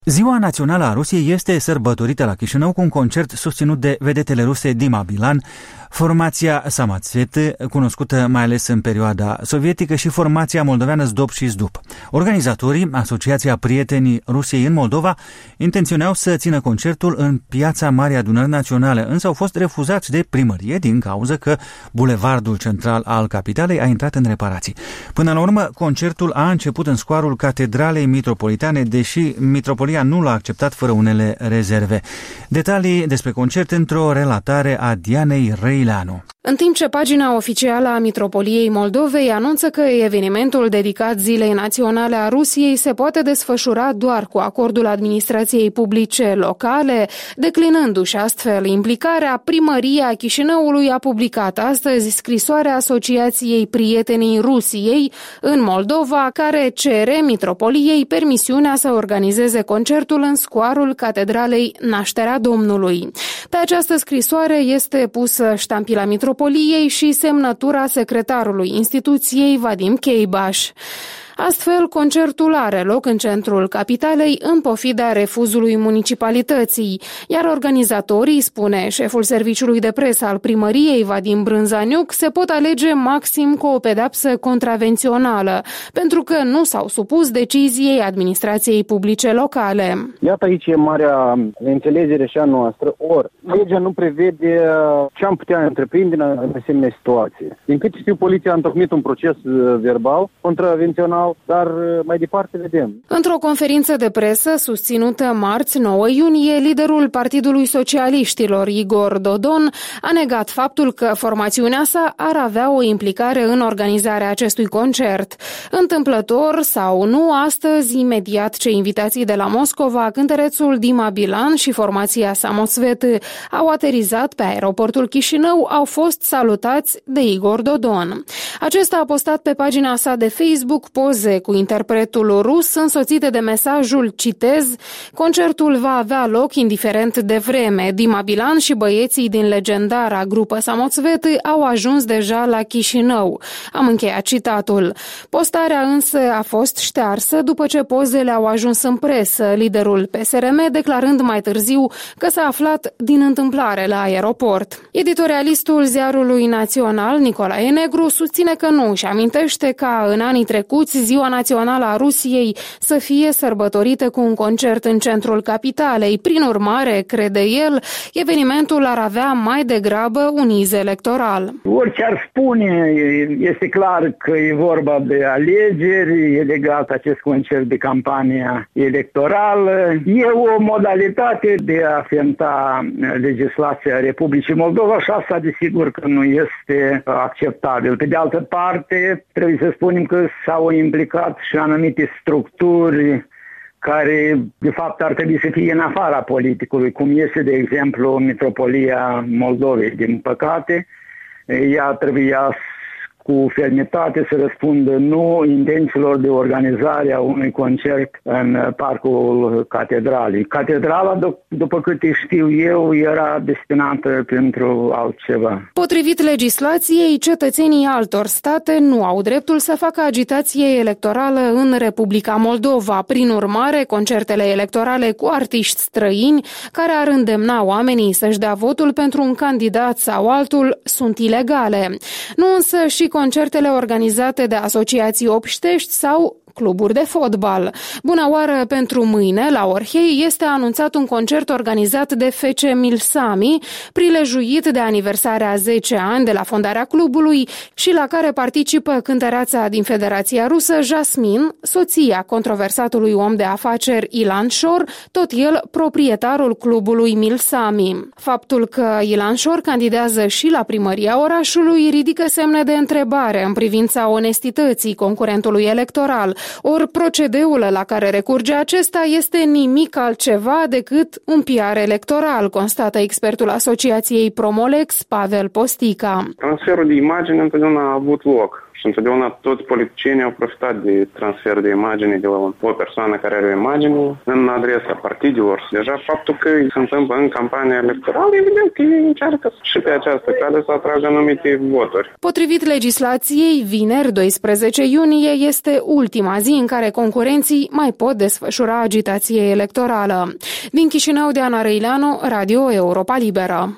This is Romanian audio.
Ziua Națională a Rusiei este sărbătorită la Chișinău cu un concert susținut de vedetele ruse Dima Bilan, formația Samotsvet, cunoscută mai ales în perioada sovietică, și formația moldoveană Zdop și Zdup. Organizatorii, Asociația Prietenii Rusiei în Moldova, intenționau să țină concertul în piața Marii Adunări Naționale, însă au fost refuzați de primărie din cauză că bulevardul central al capitalei a intrat în reparații. Până la urmă, concertul a început în scoarul Catedralei Mitropolitane, deși Mitropolia nu l-a acceptat fără unele rezerve. Detalii despre concert într-o relatare a Dianei Răileanu. În timp ce pagina oficială a Mitropoliei Moldovei anunță că evenimentul dedicat Zilei Naționale a Rusiei se poate desfășura doar cu acordul administrației publice locale, declinându-și astfel implicarea, primăria Chișinăului a publicat astăzi scrisoarea Asociației Prietenii Rusiei în Moldova, care cere Mitropoliei permisiunea să organizeze concertul în scoarul Catedralei Nașterea Domnului. Pe această scrisoare este pusă ștampila Mitropoliei și semnătura secretarului instituției Vadim Cheibaș. Astfel, concertul are loc în centrul capitalei în pofida refuzului municipalității, iar organizatorii, spune șeful serviciului de presă al primăriei Vadim Brânzaniuc, se pot alege maxim cu o pedeapsă contravențională, pentru că nu s-au supus deciziei administrației publice locale. Iată aici e marea înțelegere și a noastră, ori legea nu prevede ce am putea întreprinde în asemenea situație. Din câte știu, poliția a întocmit un proces verbal contravențional, dar mai departe vedem. Într-o conferință de presă susținută marți 9 iunie, liderul Partidului Socialiștilor, Igor Dodon, a negat faptul că formațiunea sa ar avea o implicare în organizarea acestui concert. Întâmplător sau nu, astăzi, imediat ce invitații de la Moscova, cântărețul Dima Bilan și formația Samotsvet au aterizat pe aeroportul Chișinău, au fost salutați de Igor Dodon. Acesta a postat pe pagina sa de Facebook poze cu interpretul rus însoțite de mesajul, citez, concertul va avea loc indiferent de vreme. Dima Bilan și băieții din legendara grupă Samotsvet au ajuns deja la Chișinău. Am încheiat citatul. Postarea însă a fost ștearsă după ce pozele au ajuns în presă, liderul PSRM declarând mai târziu că s-a aflat din întâmplare la aeroport. Editorialistul Ziarului Național, Nicolae Negru, susține că nu își amintește ca în anii trecuți Ziua Națională a Rusiei să fie sărbătorită cu un concert în centrul capitalei. Prin urmare, crede el, evenimentul ar avea mai degrabă un iz electoral. Orice ar spune, este clar că e vorba de alegeri, e legat acest concert de campania electorală. E o modalitate de a fenta legislația Republicii Moldova și asta desigur că nu este acceptabil. Pe de altă parte, trebuie să spunem că s-au implicat și anumite structuri care, de fapt, ar trebui să fie în afara politicului, cum este, de exemplu, Mitropolia Moldovei. Din păcate, ea trebuia cu fermitate să răspundă nu intențiilor de organizare a unui concert în parcul Catedralei. Catedrala, după câte știu eu, era destinată pentru altceva. Potrivit legislației, cetățenii altor state nu au dreptul să facă agitație electorală în Republica Moldova. Prin urmare, concertele electorale cu artiști străini care ar îndemna oamenii să-și dea votul pentru un candidat sau altul sunt ilegale. Nu însă și concertele organizate de asociații obștești sau cluburi de fotbal. Bună oară, pentru mâine, la Orhei, este anunțat un concert organizat de FC Milsami, prilejuit de aniversarea 10 ani de la fondarea clubului și la care participă cântăreața din Federația Rusă, Jasmin, soția controversatului om de afaceri Ilan Shor, tot el proprietarul clubului Milsami. Faptul că Ilan Shor candidează și la primăria orașului ridică semne de întrebare în privința onestității concurentului electoral. Ori procedeul la care recurge acesta este nimic altceva decât un PR electoral, constată expertul Asociației Promolex, Pavel Postica. Transferul de imagine întotdeauna a avut loc Și întotdeauna toți politicienii au profitat de transfer de imagine de la o persoană care are o imagine în adresa partidelor. Deja faptul că se întâmplă în campania electorală, evident că ei încearcă și pe această cale să atragă anumite voturi. Potrivit legislației, vineri 12 iunie este ultima zi în care concurenții mai pot desfășura agitație electorală. Din Chișinău, Diana Răileanu, Radio Europa Liberă.